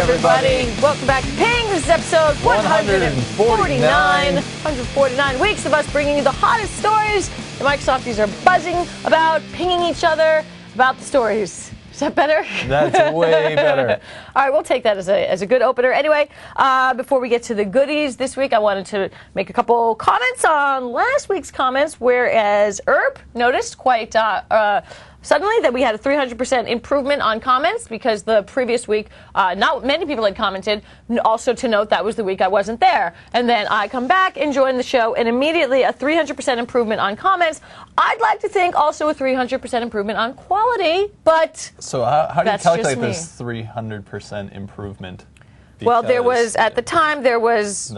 everybody. Welcome back to Ping. This is episode 149. 149 weeks of us bringing you the hottest stories. The Microsofties are buzzing about pinging each other about the stories. Is that better? That's way better. All right, we'll take that as a good opener. Anyway, before we get to the goodies this week, I wanted to make a couple comments on last week's comments, whereas Herb noticed quite suddenly that we had a 300% improvement on comments because the previous week, not many people had commented. Also to note, that was the week I wasn't there. And then I come back and join the show, and immediately a 300% improvement on comments. I'd like to think also a 300% improvement on quality, but so how do you calculate this 300% improvement? Well, there was at the time there was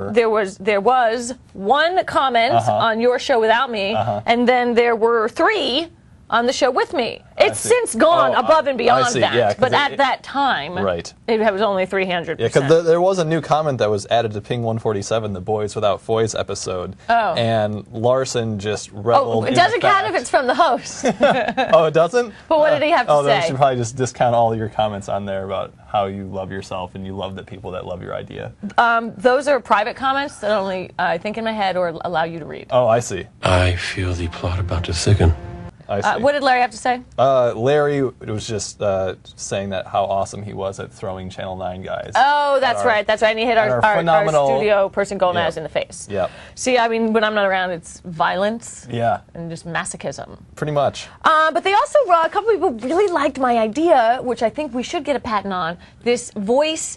one comment on your show without me, and then there were 3 on the show with me. It's since gone above and beyond that. Yeah, but at that time, it was only 300%. Yeah, because there was a new comment that was added to Ping 147, the Boys Without Foys episode. Oh. And Larson just reveled in it doesn't count if it's from the host. Oh, it doesn't? But what did he have to say? Oh, then we should probably just discount all your comments on there about how you love yourself and you love the people that love your idea. Those are private comments that only I think in my head or allow you to read. Oh, I see. I feel the plot about to thicken. What did Larry have to say? Larry was just saying that how awesome he was at throwing Channel 9 guys. Oh, that's right. That's right. And he hit our studio person Gomez in the face. Yep. See, I mean, when I'm not around, it's violence. Yeah. And just masochism. Pretty much. But they also, a couple people really liked my idea, which I think we should get a patent on, this voice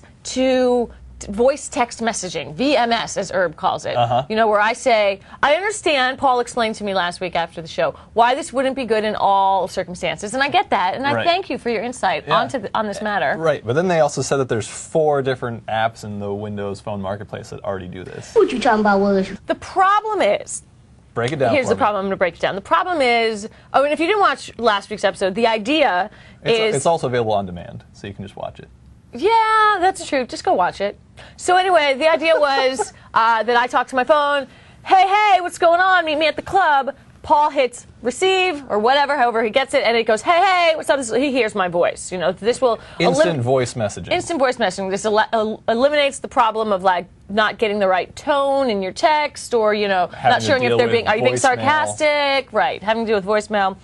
text messaging, VMS, as Herb calls it. You know, where I say, I understand, Paul explained to me last week after the show, why this wouldn't be good in all circumstances. And I get that, and I thank you for your insight on this matter. Right, but then they also said that there's 4 different apps in the Windows Phone Marketplace that already do this. What you talking about, Willis? The problem is, break it down. Here's the problem. I'm going to break it down. The problem is, and if you didn't watch last week's episode, the idea is... It's also available on demand, so you can just watch it. Yeah, that's true. Just go watch it. So anyway, the idea was that I talk to my phone. Hey, what's going on? Meet me at the club. Paul hits receive or whatever, however he gets it, and it goes, hey, what's up? He hears my voice. You know, this will instant voice messaging. Instant voice messaging. This eliminates the problem of like not getting the right tone in your text, or not showing if they're are you being sarcastic? Right, having to deal with voicemail,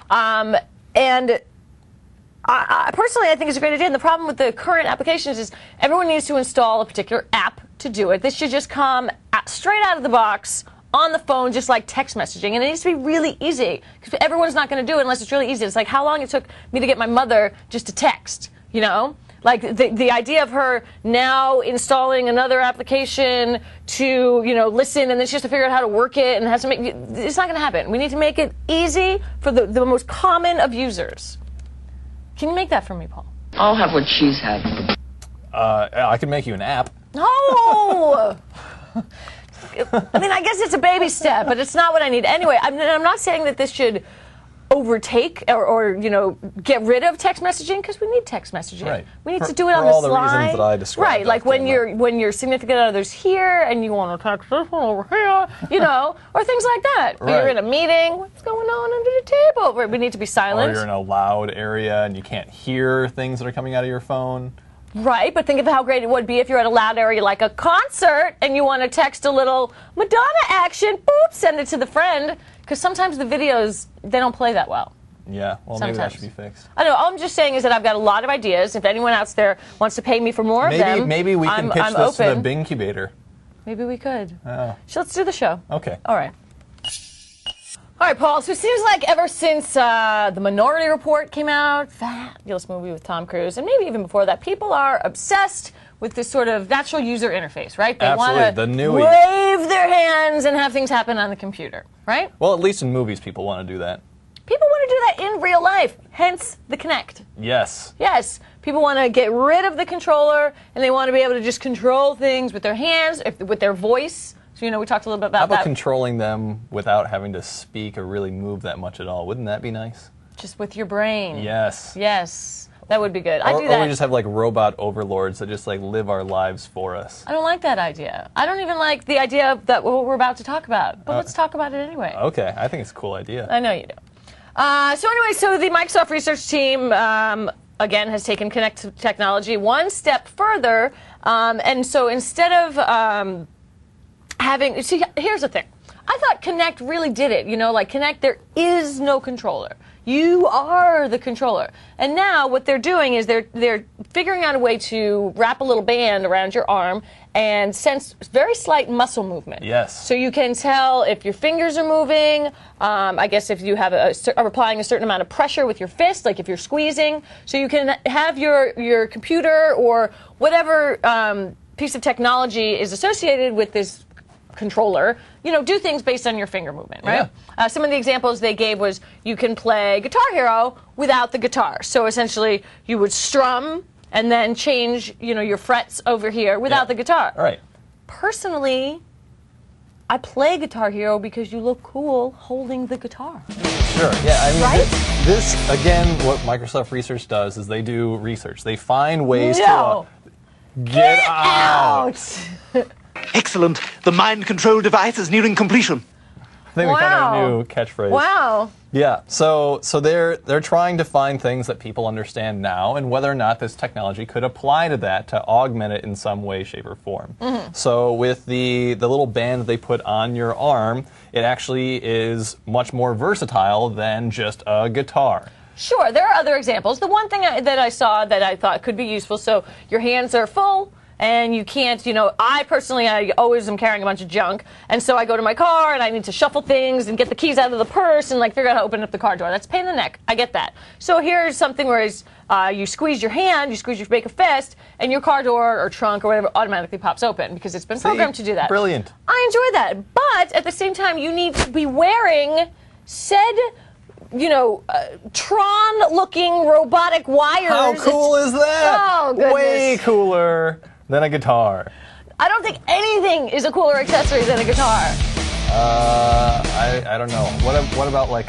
and. Personally, I think it's a great idea. And the problem with the current applications is everyone needs to install a particular app to do it. This should just come straight out of the box on the phone, just like text messaging. And it needs to be really easy, because everyone's not going to do it unless it's really easy. It's like how long it took me to get my mother just to text, Like the idea of her now installing another application to, listen, and then she has to figure out how to work it and has to it's not going to happen. We need to make it easy for the most common of users. Can you make that for me, Paul? I'll have what she's having. I can make you an app. No! I mean, I guess it's a baby step, but it's not what I need. Anyway, I'm not saying that this should overtake or get rid of text messaging, because we need text messaging. Right. We need to do it on the slide. For all the reasons that I described. Right, like when your significant other's here and you want to text this one over here, or things like that. Right. You're in a meeting. What's going on under the table? Right, we need to be silent. Or you're in a loud area and you can't hear things that are coming out of your phone. Right, but think of how great it would be if you're at a loud area like a concert and you want to text a little Madonna action, boop, send it to the friend. Because sometimes the videos, they don't play that well. Yeah, well, sometimes. Maybe that should be fixed. I don't know. All I'm just saying is that I've got a lot of ideas. If anyone out there wants to pay me for more of them, maybe we can pitch this to the Bingcubator. Maybe we could. Oh. So let's do the show. Okay. All right. All right, Paul. So it seems like ever since The Minority Report came out, fabulous movie with Tom Cruise, and maybe even before that, people are obsessed with this sort of natural user interface, right? They want to wave their hands and have things happen on the computer, right? Well, at least in movies, people want to do that. People want to do that in real life, hence the Kinect. Yes. Yes. People want to get rid of the controller, and they want to be able to just control things with their hands, with their voice. So, we talked a little bit about that. How about controlling them without having to speak or really move that much at all? Wouldn't that be nice? Just with your brain. Yes. That would be good. I'd do that. Or we just have like robot overlords that just like live our lives for us. I don't like that idea. I don't even like the idea that what we're about to talk about. But let's talk about it anyway. Okay, I think it's a cool idea. I know you do. So the Microsoft research team again, has taken Kinect technology one step further. And so instead of here's the thing. I thought Kinect really did it. You know, like Kinect, there is no controller. You are the controller. And now what they're doing is they're figuring out a way to wrap a little band around your arm and sense very slight muscle movement. Yes. So you can tell if your fingers are moving. I guess if you have are applying a certain amount of pressure with your fist, like if you're squeezing. So you can have your computer or whatever piece of technology is associated with this controller, you know, do things based on your finger movement, right? Yeah. Some of the examples they gave was you can play Guitar Hero without the guitar. So essentially, you would strum and then change, you know, your frets over here without the guitar. All right. Personally, I play Guitar Hero because you look cool holding the guitar. Sure. Yeah. I mean, right? this again, what Microsoft Research does is they do research. They find ways to get out. Excellent. The mind control device is nearing completion. I think we found our new catchphrase. Wow. Yeah. So they're trying to find things that people understand now, and whether or not this technology could apply to that to augment it in some way, shape, or form. Mm-hmm. So with the little band that they put on your arm, it actually is much more versatile than just a guitar. Sure. There are other examples. The one thing that I saw that I thought could be useful. So your hands are full. And you can't, you know, I always am carrying a bunch of junk. And so I go to my car and I need to shuffle things and get the keys out of the purse and like figure out how to open up the car door. That's a pain in the neck. I get that. So here's something where you squeeze your hand, make a fist, and your car door or trunk or whatever automatically pops open because it's been programmed to do that. Brilliant. I enjoy that. But at the same time, you need to be wearing said, you know, Tron-looking robotic wires. How cool is that? Oh, goodness. Way cooler than a guitar. I don't think anything is a cooler accessory than a guitar. I don't know. What about like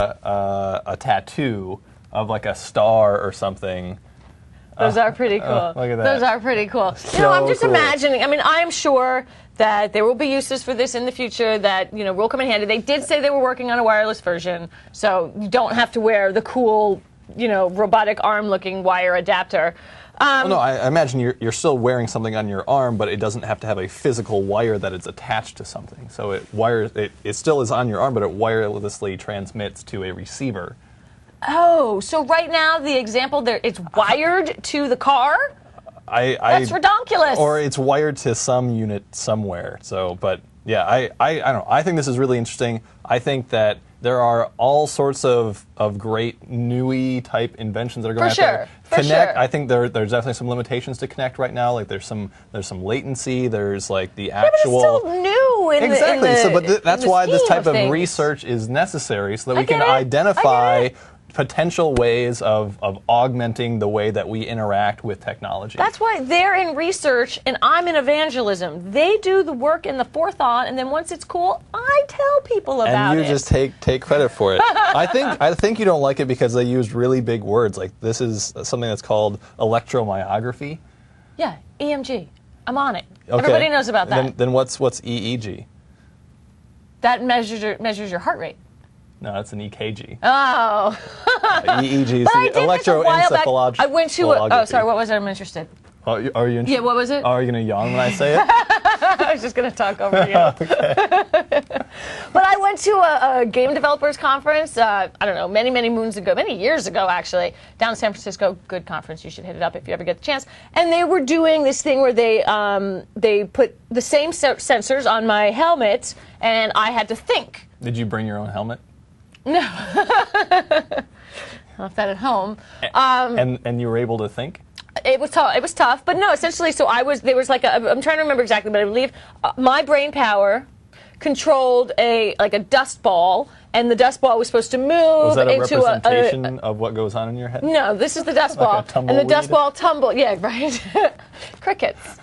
a tattoo of like a star or something? Those are pretty cool. Look at that. Those are pretty cool. So you know, I'm just cool. imagining. I mean, I'm sure that there will be uses for this in the future that, you know, will come in handy. They did say they were working on a wireless version, so you don't have to wear the cool, you know, robotic arm-looking wire adapter. No, I imagine you're still wearing something on your arm, but it doesn't have to have a physical wire that is attached to something. So it still is on your arm, but it wirelessly transmits to a receiver. Oh, so right now the example there, it's wired to the car? That's ridiculous. Or it's wired to some unit somewhere. So, but yeah, I don't know. I think this is really interesting. I think that there are all sorts of great NUI type inventions that are going out there. Kinect, I think there's definitely some limitations to Kinect right now. Like there's some latency. There's like the actual. Yeah, but it's still new. Exactly. That's why this type of research is necessary, so that we can identify potential ways of augmenting the way that we interact with technology. That's why they're in research and I'm in evangelism. They do the work and the forethought, and then once it's cool, I tell people about it. And you just take credit for it. I think you don't like it because they used really big words. Like this is something that's called electromyography. Yeah, EMG. I'm on it. Okay. Everybody knows about that. Then what's EEG? That measures your heart rate. No, that's an EKG. Oh. EEG is the electroencephalography. I went to sorry, what was it? I'm interested. Oh, are you interested? Yeah, what was it? Oh, are you going to yawn when I say it? I was just going to talk over you. But I went to a game developers conference, I don't know, many years ago actually, down in San Francisco. Good conference. You should hit it up if you ever get the chance. And they were doing this thing where they put the same sensors on my helmet, and I had to think. Did you bring your own helmet? No. I left that at home. And you were able to think? It was tough, but no, essentially, so there was like I'm trying to remember exactly, but I believe my brain power controlled a dust ball, and the dust ball was supposed to move was that a into representation of what goes on in your head? No, this is the dust ball. And the dust ball tumbled. Yeah, right. Crickets.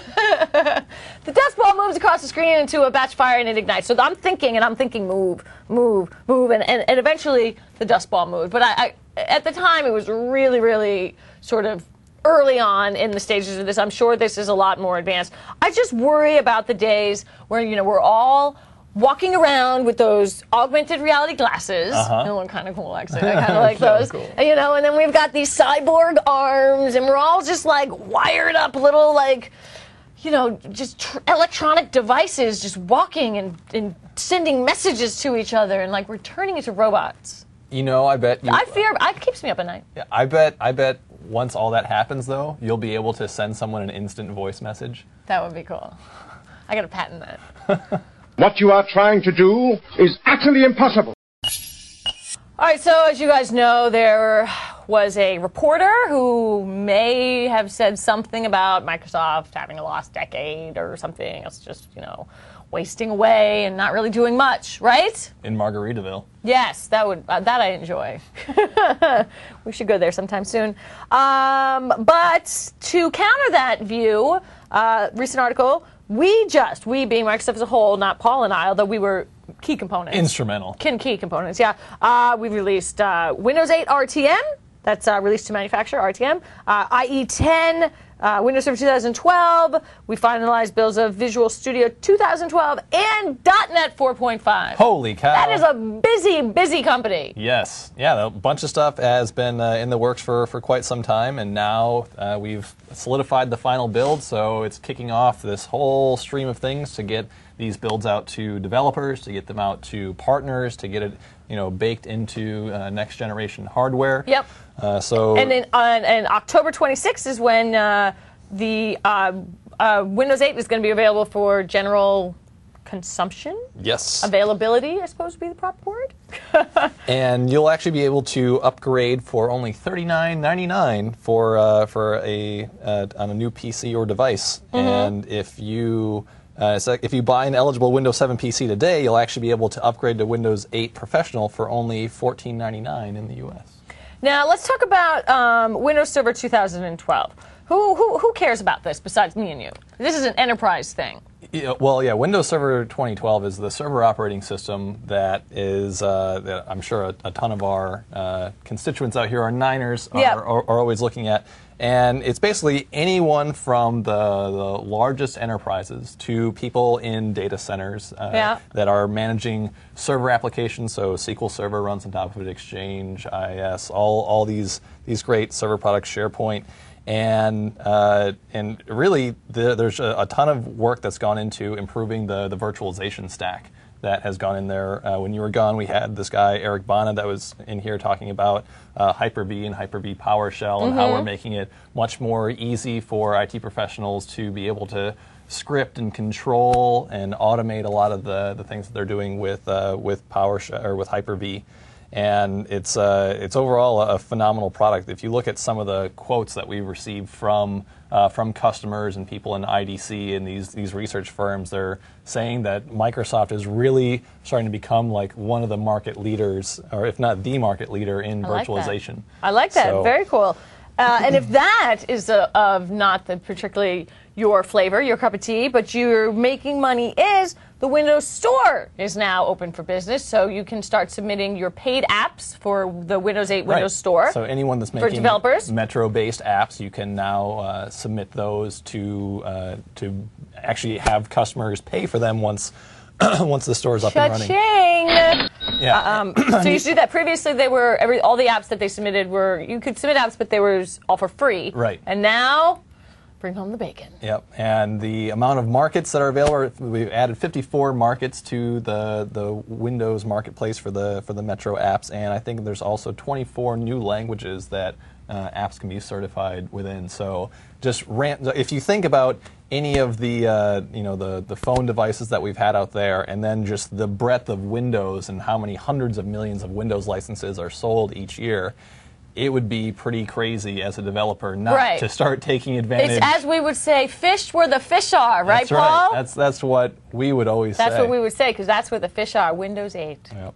The dust ball moves across the screen into a batch fire and it ignites. So I'm thinking move, and eventually the dust ball moved. But I at the time it was really, really sort of early on in the stages of this. I'm sure this is a lot more advanced. I just worry about the days where, you know, we're all walking around with those augmented reality glasses. They look kind of cool, actually. I kind of like those. Cool. You know, and then we've got these cyborg arms, and we're all just like wired up little like, you know, just electronic devices, just walking and sending messages to each other, and like we're turning into robots. You know, I bet you. It keeps me up at night. Yeah, I bet once all that happens, though, you'll be able to send someone an instant voice message. That would be cool. I got to patent that. What you are trying to do is utterly impossible. All right, so as you guys know, there was a reporter who may have said something about Microsoft having a lost decade or something. It's just, you know, wasting away and not really doing much, right? In Margaritaville. Yes, that I enjoy. We should go there sometime soon. But to counter that view, recent article, we being Microsoft as a whole, not Paul and I, although we were key components. Instrumental. Key components, yeah. We've released Windows 8 RTM. That's released to manufacturer, RTM. IE 10, Windows Server 2012. We finalized builds of Visual Studio 2012 and .NET 4.5. Holy cow. That is a busy, busy company. Yes. Yeah, a bunch of stuff has been in the works for quite some time, and now we've solidified the final build, so it's kicking off this whole stream of things to get these builds out to developers, to get them out to partners, to get it, you know, baked into next generation hardware. Yep. And on October 26th is when the Windows 8 is going to be available for general consumption. Yes. Availability, I suppose, would be the proper word. And you'll actually be able to upgrade for only $39.99 for on a new PC or device. And if you if you buy an eligible Windows 7 PC today, you'll actually be able to upgrade to Windows 8 Professional for only $14.99 in the U.S. Now, let's talk about Windows Server 2012. Who cares about this besides me and you? This is an enterprise thing. Yeah, well, yeah, Windows Server 2012 is the server operating system that is, that I'm sure a ton of our constituents out here, our Niners, are always looking at. And it's basically anyone from the largest enterprises to people in data centers that are managing server applications. So SQL Server runs on top of it, Exchange, IIS, all these great server products, SharePoint. And really, there's a ton of work that's gone into improving the virtualization stack that has gone in there. When you were gone, we had this guy, Eric Bana, that was in here talking about Hyper-V and Hyper-V PowerShell and how we're making it much more easy for IT professionals to be able to script and control and automate a lot of the things that they're doing with PowerShell or with Hyper-V. And it's overall a phenomenal product. If you look at some of the quotes that we've received from customers and people in IDC and these research firms, they're saying that Microsoft is really starting to become like one of the market leaders, or if not the market leader in virtualization. I like that. So, very cool. And if that is of not particularly your flavor, your cup of tea, but you're making money, is the Windows Store is now open for business, so you can start submitting your paid apps for the Windows 8 Windows Store. So anyone that's making Metro-based apps, you can now submit those to actually have customers pay for them once the store is up and running. Cha-ching! Yeah. So you used to do that. Previously, they were all the apps that they submitted were, you could submit apps, but they were all for free. Right. And now, bring home the bacon. Yep, and the amount of markets that are available, we've added 54 markets to the Windows marketplace for the Metro apps, and I think there's also 24 new languages that apps can be certified within. So just if you think about any of the the phone devices that we've had out there, and then just the breadth of Windows and how many hundreds of millions of Windows licenses are sold each year, it would be pretty crazy as a developer not to start taking advantage. It's, as we would say, fish where the fish are, right, Paul? Right. That's what we would always say. That's what we would say, because that's where the fish are, Windows 8. Yep.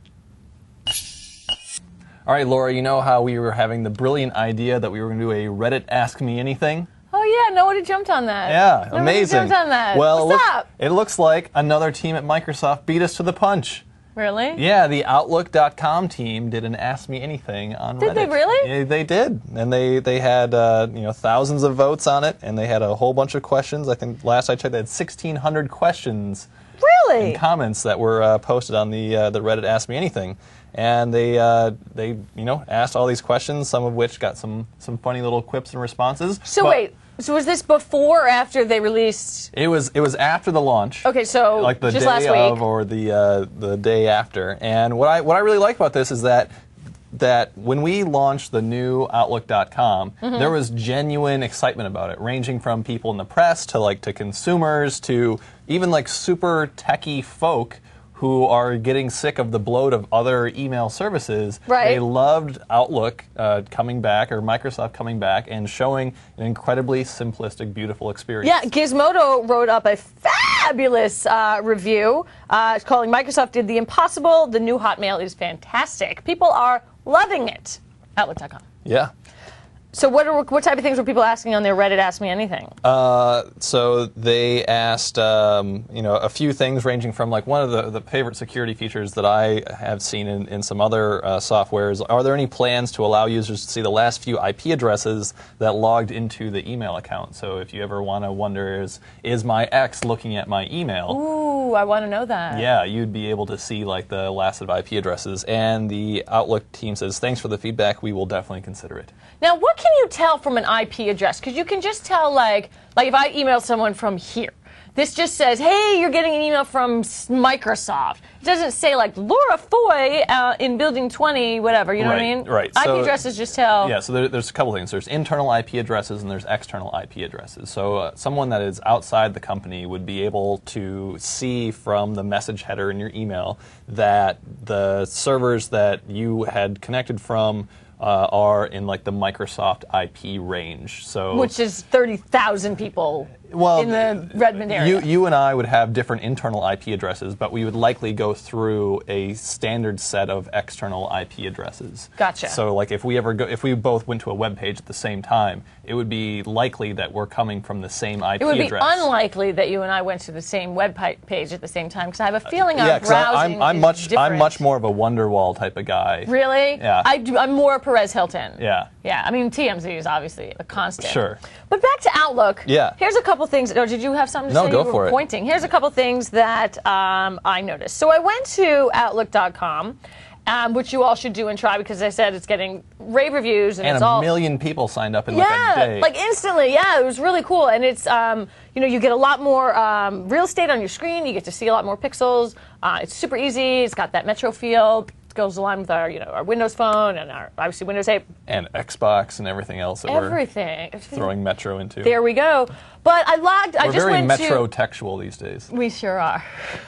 All right, Laura, you know how we were having the brilliant idea that we were going to do a Reddit Ask Me Anything? Oh, yeah, nobody jumped on that. Yeah, nobody amazing. Jumped on that. Well, what's up? It looks like another team at Microsoft beat us to the punch. Really? Yeah, the Outlook.com team did an Ask Me Anything on Reddit. Did they really? Yeah, they did, and they had thousands of votes on it, and they had a whole bunch of questions. I think last I checked, they had 1,600 questions. Really? and comments that were posted on the Reddit Ask Me Anything. And they asked all these questions, some of which got some funny little quips and responses. So wait, so was this before or after they released? It was after the launch. Okay, so like the just day last of week. or the day after. And what I really like about this is that when we launched the new Outlook.com, there was genuine excitement about it, ranging from people in the press to consumers to even like super techie folk who are getting sick of the bloat of other email services. Right. They loved Outlook coming back, or Microsoft coming back, and showing an incredibly simplistic, beautiful experience. Yeah, Gizmodo wrote up a fabulous review calling Microsoft did the impossible. The new Hotmail is fantastic. People are loving it. Outlook.com. Yeah. So what type of things were people asking on their Reddit Ask Me Anything? So they asked, a few things ranging from like one of the favorite security features that I have seen in some other softwares. Are there any plans to allow users to see the last few IP addresses that logged into the email account? So if you ever want to wonder, is my ex looking at my email? Ooh, I want to know that. Yeah, you'd be able to see like the last of IP addresses. And the Outlook team says, thanks for the feedback. We will definitely consider it. Now, what can you tell from an IP address? Because you can just tell, like if I email someone from here, this just says, hey, you're getting an email from Microsoft. It doesn't say, like, Laura Foy in Building 20, whatever, you know what I mean? Right. IP addresses just tell. Yeah, so there's a couple things. There's internal IP addresses and there's external IP addresses. So someone that is outside the company would be able to see from the message header in your email that the servers that you had connected from are in like the Microsoft IP range. So Which is 30,000 people in the Redmond area. You and I would have different internal IP addresses, but we would likely go through a standard set of external IP addresses. Gotcha. So like if we both went to a web page at the same time, it would be likely that we're coming from the same IP address. It would be unlikely that you and I went to the same web page at the same time, because I have a feeling our browsing I'm is different. I'm much more of a Wonderwall type of guy. Really? Yeah. I'm more Perez Hilton. Yeah. Yeah, I mean, TMZ is obviously a constant. Sure. But back to Outlook. Yeah. Here's a couple things. Oh, did you have something to say? No, go You for were it. pointing. Here's a couple things that I noticed. So I went to Outlook.com, which you all should do and try, because I said it's getting rave reviews and it's all... And a million people signed up in like a day. like instantly. Yeah, it was really cool. And it's, you get a lot more real estate on your screen. You get to see a lot more pixels. It's super easy. It's got that Metro feel. Goes along with our Windows Phone and our obviously Windows 8 and Xbox and everything else that we're throwing Metro into. There we go. But I logged. I just went to. We're very Metro-textual these days. We sure are.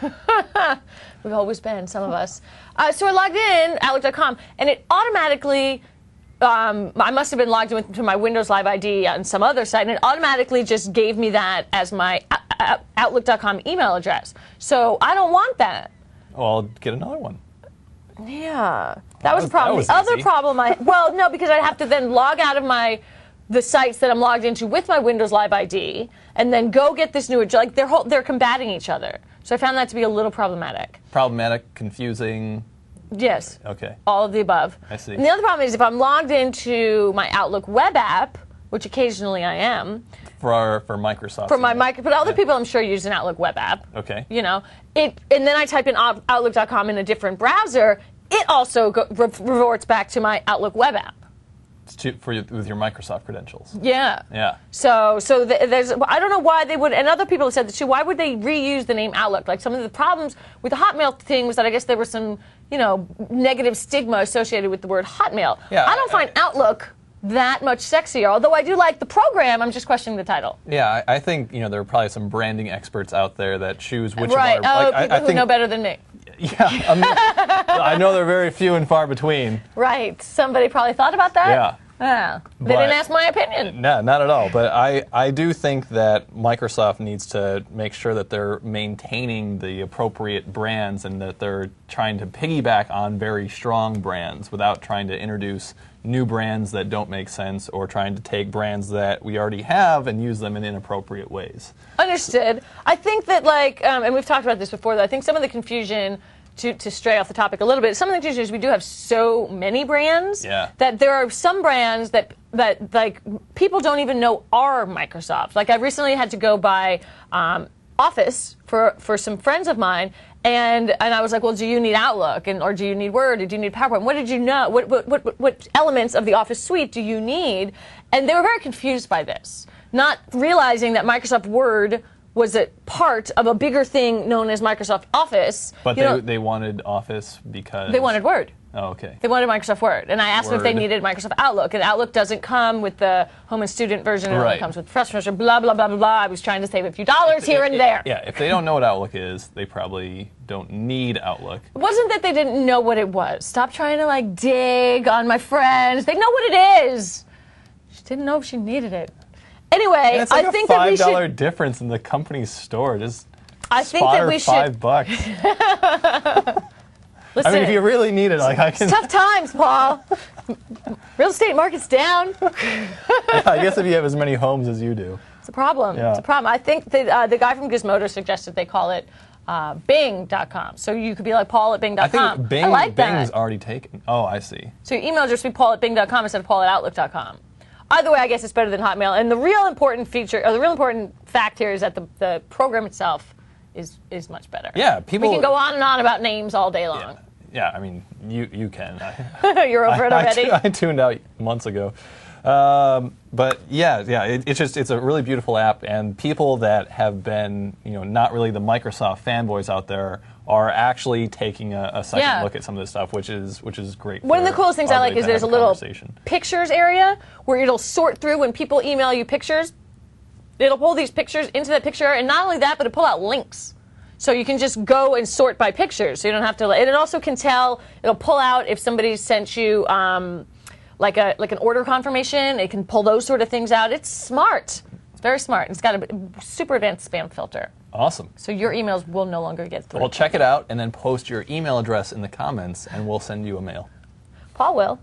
We've always been, some of us. So I logged in Outlook.com, and it automatically. I must have been logged into my Windows Live ID on some other site, and it automatically just gave me that as my Outlook.com email address. So I don't want that. Well, get another one. Yeah, that was a problem. The other problem no, because I'd have to then log out of the sites that I'm logged into with my Windows Live ID, and then go get this new address. Like they're combating each other. So I found that to be a little problematic. Problematic, confusing. Yes. Okay. All of the above. I see. And the other problem is if I'm logged into my Outlook web app, which occasionally I am. For Microsoft. But other people I'm sure use an Outlook web app. Okay. And then I type in Outlook.com in a different browser. It also reverts back to my Outlook web app. With your Microsoft credentials. Yeah. Yeah. So there's, I don't know why they would, and other people have said this too, why would they reuse the name Outlook? Like some of the problems with the Hotmail thing was that I guess there was some, negative stigma associated with the word Hotmail. Yeah, I don't find Outlook that much sexier, although I do like the program. I'm just questioning the title. Yeah, I think there are probably some branding experts out there that choose which right. of our... Right, people who know better than me. Yeah, I know they're very few and far between. Right. Somebody probably thought about that? Yeah. They didn't ask my opinion. No, not at all. But I do think that Microsoft needs to make sure that they're maintaining the appropriate brands and that they're trying to piggyback on very strong brands without trying to introduce new brands that don't make sense or trying to take brands that we already have and use them in inappropriate ways. Understood. I think that, and we've talked about this before, though, I think some of the confusion, to stray off the topic a little bit, some of the confusion is we do have so many brands that there are some brands that people don't even know are Microsoft. Like I recently had to go buy Office for some friends of mine, and I was like, well, do you need Outlook, or do you need Word, or do you need PowerPoint? What did you know? What elements of the Office suite do you need? And they were very confused by this, not realizing that Microsoft Word was a part of a bigger thing known as Microsoft Office. But they wanted Office because... They wanted Word. Oh, okay. They wanted Microsoft Word. And I asked them if they needed Microsoft Outlook. And Outlook doesn't come with the home and student version. It only comes with professional, blah, blah, blah, blah, blah. I was trying to save a few dollars here and there. Yeah, if they don't know what Outlook is, they probably don't need Outlook. It wasn't that they didn't know what it was. Stop trying to, like, dig on my friends. They know what it is. She didn't know if she needed it. Anyway, it's like I think that we should... $5 difference in the company's store. Just I think that we should... $5. Listen, I mean, if you really need it, like I can... It's tough times, Paul. Real estate market's down. Yeah, I guess if you have as many homes as you do. It's a problem. Yeah. It's a problem. I think that the guy from Gizmodo suggested they call it Bing.com. So you could be like Paul at Bing.com. I think Bing, I like Bing's that. already taken. Oh, I see. So your email address would be Paul at Bing.com instead of Paul at Outlook.com. Either way, I guess it's better than Hotmail. And the real important feature, or the real important fact here is that the program itself is much better. Yeah, people... We can go on and on about names all day long. Yeah, I mean, you can. You're over it already? I tuned out months ago. But yeah, it's a really beautiful app, and people that have been, not really the Microsoft fanboys out there are actually taking a second look at some of this stuff, which is great. One of the coolest things I like is there's a little pictures area where it'll sort through when people email you pictures. It'll pull these pictures into that picture, and not only that, but it'll pull out links. So you can just go and sort by pictures. So you don't have to. And it also can tell. It'll pull out if somebody sent you like an order confirmation. It can pull those sort of things out. It's smart. It's very smart. It's got a super advanced spam filter. Awesome. So your emails will no longer get through. Well, check it out and then post your email address in the comments, and we'll send you a mail. Paul will.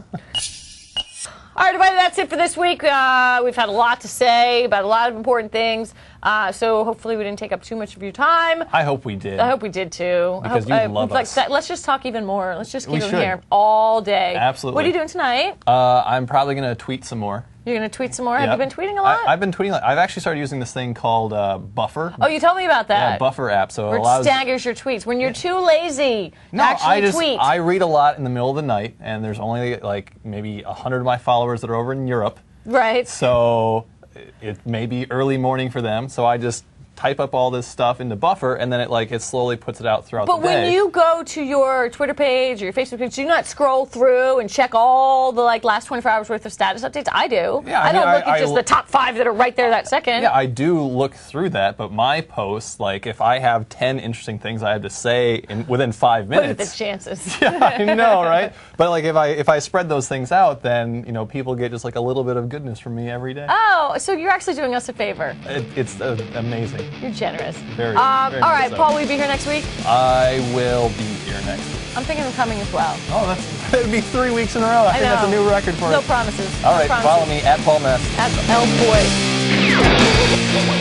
All right, everybody, that's it for this week. We've had a lot to say about a lot of important things, so hopefully we didn't take up too much of your time. I hope we did. I hope we did, too. Because you love us. Let's just talk even more. Let's just keep them here all day. Absolutely. What are you doing tonight? I'm probably going to tweet some more. You're going to tweet some more? Yep. Have you been tweeting a lot? I've been tweeting. I've actually started using this thing called Buffer. Oh, you told me about that. Yeah, Buffer app. So it staggers your tweets. When you're too lazy to actually tweet. I read a lot in the middle of the night, and there's only like maybe 100 of my followers that are over in Europe. Right. So it may be early morning for them. So I just type up all this stuff into Buffer, and then it slowly puts it out throughout the day. But when you go to your Twitter page or your Facebook page, do you not scroll through and check all the last 24 hours worth of status updates? I do. Yeah, I don't look at just the top 5 that are right there that second. Yeah, I do look through that, but my posts, if I have 10 interesting things I have to say within 5 minutes. What are the chances? Yeah, I know, right? But if I spread those things out, then people get just a little bit of goodness from me every day. Oh, so you're actually doing us a favor. It's amazing. You're generous. Very, all very right, so. Paul, will you be here next week? I will be here next week. I'm thinking of coming as well. Oh, that'd be 3 weeks in a row. I think that's a new record for us. No promises. All right, follow me at Paul Mess. At L Boy.